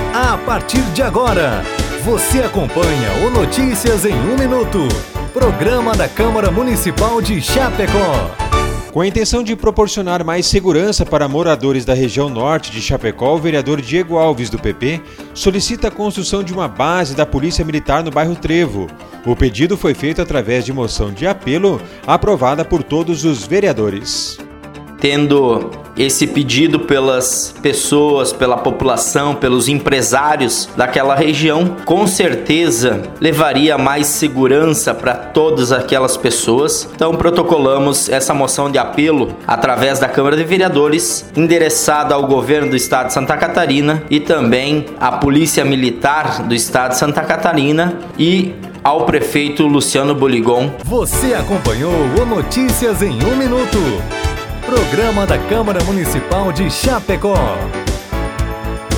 A partir de agora, você acompanha o Notícias em 1 Minuto, programa da Câmara Municipal de Chapecó. Com a intenção de proporcionar mais segurança para moradores da região norte de Chapecó, o vereador Diego Alves, do PP, solicita a construção de uma base da Polícia Militar no bairro Trevo. O pedido foi feito através de moção de apelo, aprovada por todos os vereadores. Tendo esse pedido pelas pessoas, pela população, pelos empresários daquela região, com certeza levaria mais segurança para todas aquelas pessoas. Então protocolamos essa moção de apelo através da Câmara de Vereadores, endereçada ao governo do estado de Santa Catarina e também à Polícia Militar do estado de Santa Catarina e ao prefeito Luciano Boligon. Você acompanhou o Notícias em 1 Minuto, programa da Câmara Municipal de Chapecó.